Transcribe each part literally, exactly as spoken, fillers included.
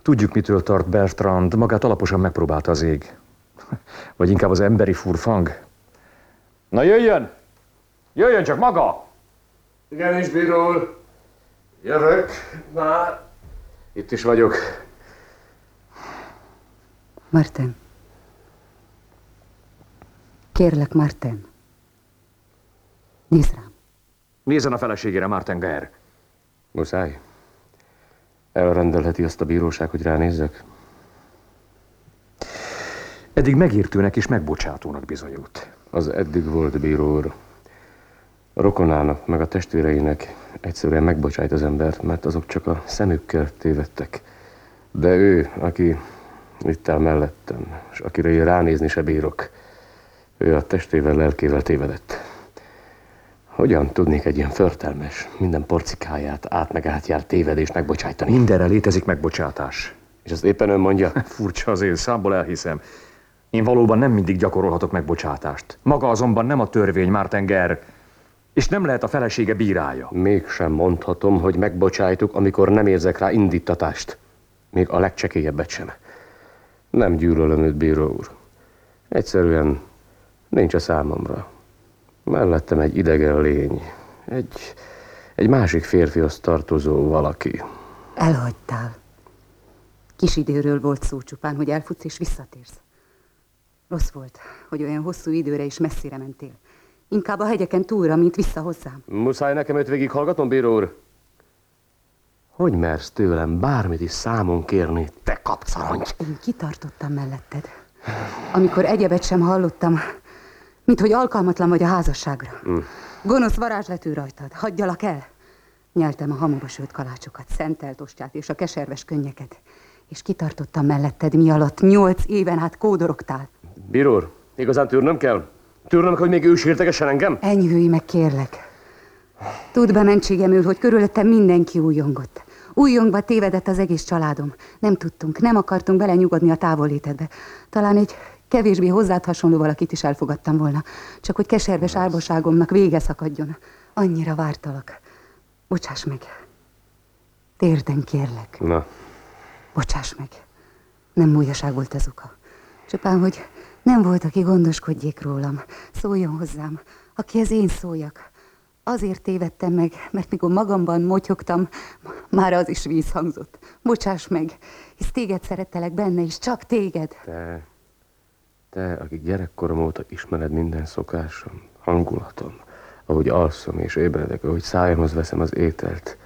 Tudjuk, mitől tart Bertrand, magát alaposan megpróbálta az ég. Vagy inkább az emberi furfang. Na jöjjön! Jöjjön csak maga! Igenis, bíró úr. Jövök már. Itt is vagyok. Martin. Kérlek, Martin. Nézz rám. Nézzen a feleségére, Martin Guerre. Muszáj. Elrendelheti azt a bíróság, hogy ránézzek? Eddig megértőnek és megbocsátónak bizonyult. Az eddig volt, bíró úr. A rokonának, meg a testvéreinek egyszerűen megbocsájt az embert, mert azok csak a szemükkel tévedtek. De ő, aki itt áll mellettem, és akire én ránézni se bírok, ő a testével, lelkével tévedett. Hogyan tudnék egy ilyen förtelmes, minden porcikáját át meg átjárt tévedést megbocsájtani? Mindenre létezik megbocsátás. És azt éppen ön mondja? Furcsa az én számból, elhiszem. Én valóban nem mindig gyakorolhatok megbocsátást. Maga azonban nem a törvény, Martin Guerre, és nem lehet a felesége bírája. Mégsem mondhatom, hogy megbocsájtuk, amikor nem érzek rá indítatást. Még a legcsekélyebbet sem. Nem gyűlölöm őt, bíró úr. Egyszerűen nincs a számomra. Mellettem egy idegen lény. Egy, egy másik férfihoz tartozó valaki. Elhagytál. Kis időről volt szó csupán, hogy elfutsz és visszatérsz. Rossz volt, hogy olyan hosszú időre és messzire mentél. Inkább a hegyeken túlra, mint vissza hozzám. Muszáj nekem őt végighallgatom, bíró úr? Hogy mersz tőlem bármit is számon kérni, te kapcarongy? Én kitartottam melletted. Amikor egyebet sem hallottam, mint hogy alkalmatlan vagy a házasságra. Mm. Gonosz varázsletű rajtad. Hagyjalak el. Nyeltem a hamuba sőt kalácsokat, szentelt ostját és a keserves könnyeket. És kitartottam melletted, mi alatt nyolc éven át kódorogtál. Bíró úr, igazán tűrnöm kell? Tűrnöm, hogy még ő sírtegesen engem? Enyhülj meg, kérlek. Tudd be mentségemül, hogy körülöttem mindenki újjongott. Újjongva tévedett az egész családom. Nem tudtunk, nem akartunk belenyugodni a távollétedbe. Talán egy kevésbé hozzád hasonló valakit is elfogadtam volna. Csak hogy keserves árbaságomnak vége szakadjon. Annyira vártalak. Bocsáss meg. Térden kérlek. Na. Bocsáss meg. Nem múljaság volt ez oka. Csupán, hogy nem volt, aki gondoskodjék rólam. Szóljon hozzám, akihez én szóljak. Azért tévedtem meg, mert mikor magamban motyogtam, már az is vízhangzott. Bocsáss meg, hisz téged szerettelek benne is, csak téged. Te, te, akik gyerekkorom óta ismered minden szokásom, hangulatom, ahogy alszom és ébredek, ahogy szájamhoz veszem az ételt.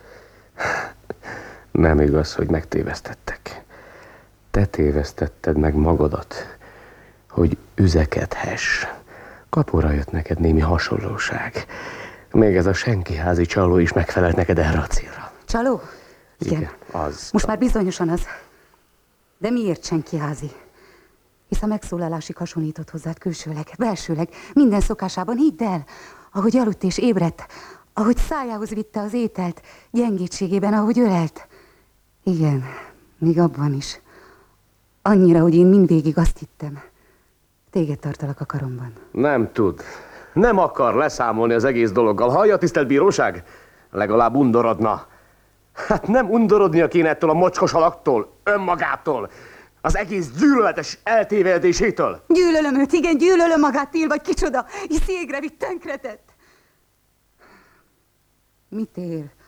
Nem igaz, hogy megtévesztettek. Te tévesztetted meg magadat, hogy üzekedhess. Kapóra jött neked némi hasonlóság. Még ez a senkiházi csaló is megfelelt neked erre a célra. Csaló? Igen. Igen, az. Most már bizonyosan az. De miért senkiházi? Hisz a megszólalásig hasonlított hozzád külsőleg, belsőleg, minden szokásában, hidd el, ahogy aludt és ébredt, ahogy szájához vitte az ételt, gyengétségében, ahogy ölelt. Igen, még abban is. Annyira, hogy én mindvégig azt hittem. Téged tartalak a karomban. Nem tud. Nem akar leszámolni az egész dologgal. Hallja, tisztelt bíróság? Legalább undorodna. Hát nem undorodnia kéne ettől a mocskos alaktól, önmagától, az egész gyűlöletes eltévedésétől. Gyűlölöm őt, igen, gyűlölöm magát, Till, vagy kicsoda, hisz égre vitt, tönkretett. Mit ér